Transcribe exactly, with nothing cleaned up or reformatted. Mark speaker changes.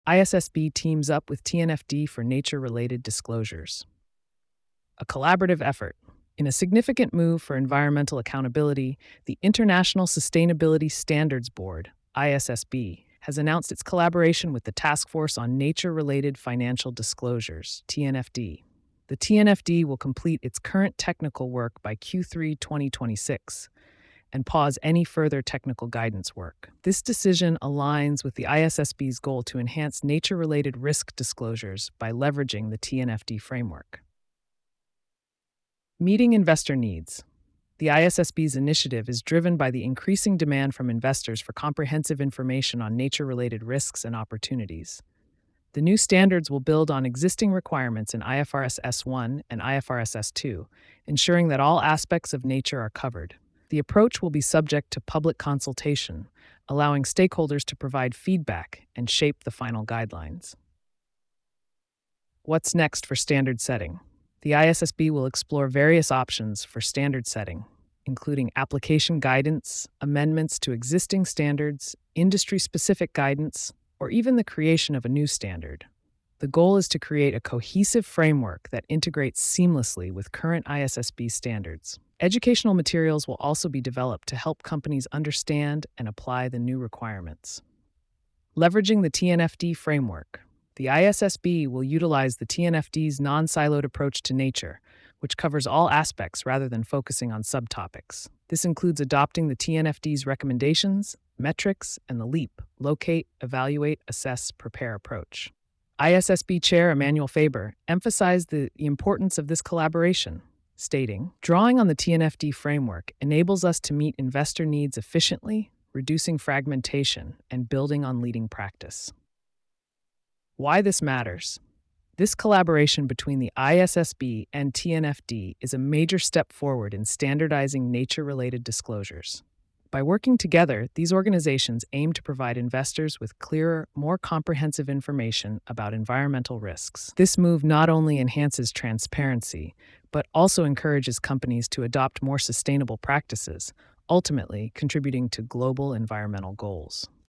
Speaker 1: I S S B teams up with T N F D for nature-related disclosures. A collaborative effort. In a significant move for environmental accountability, the International Sustainability Standards Board, I S S B, has announced its collaboration with the Task Force on Nature-Related Financial Disclosures, T N F D. The T N F D will complete its current technical work by Q three twenty twenty-six and pause any further technical guidance work. This decision aligns with the I S S B's goal to enhance nature-related risk disclosures by leveraging the T N F D framework. Meeting investor needs. The I S S B's initiative is driven by the increasing demand from investors for comprehensive information on nature-related risks and opportunities. The new standards will build on existing requirements in I F R S S one and I F R S S two, ensuring that all aspects of nature are covered. The approach will be subject to public consultation, allowing stakeholders to provide feedback and shape the final guidelines. What's next for standard setting? The I S S B will explore various options for standard setting, including application guidance, amendments to existing standards, industry-specific guidance, or even the creation of a new standard. The goal is to create a cohesive framework that integrates seamlessly with current I S S B standards. Educational materials will also be developed to help companies understand and apply the new requirements. Leveraging the T N F D framework. The I S S B will utilize the T N F D's non-siloed approach to nature, which covers all aspects rather than focusing on subtopics. This includes adopting the T N F D's recommendations, metrics, and the LEAP, locate, evaluate, assess, prepare approach. I S S B Chair Emmanuel Faber emphasized the importance of this collaboration, stating, "Drawing on the T N F D framework enables us to meet investor needs efficiently, reducing fragmentation, and building on leading practice." Why this matters? This collaboration between the I S S B and T N F D is a major step forward in standardizing nature-related disclosures. By working together, these organizations aim to provide investors with clearer, more comprehensive information about environmental risks. This move not only enhances transparency, but also encourages companies to adopt more sustainable practices, ultimately contributing to global environmental goals.